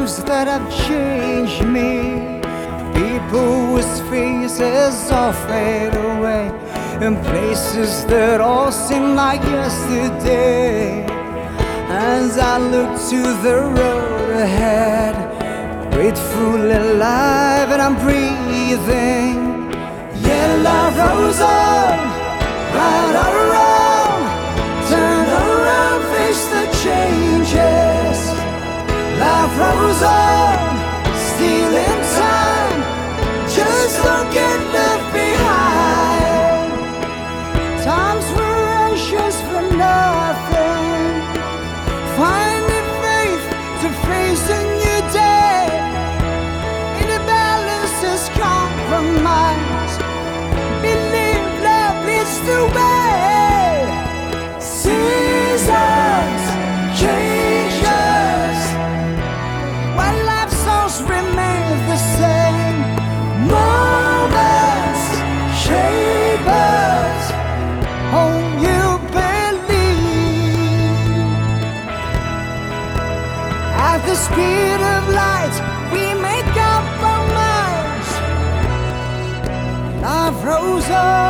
times that have changed me, people whose faces all fade away, and places that all seem like yesterday. As I look to the road ahead, gratefully alive and I'm breathing. Yeah, life rolls on, right or wrong, turn around, face the changes. Life rolls on, still in time, just don't get left behind. Times were anxious for nothing, finding faith to face a new day. In a balance is compromise, believe love leads the way. Seasons, changes, while life songs remain the same. Moments shape us, oh you believe. At the speed of light, we make up our minds. Life rolls on.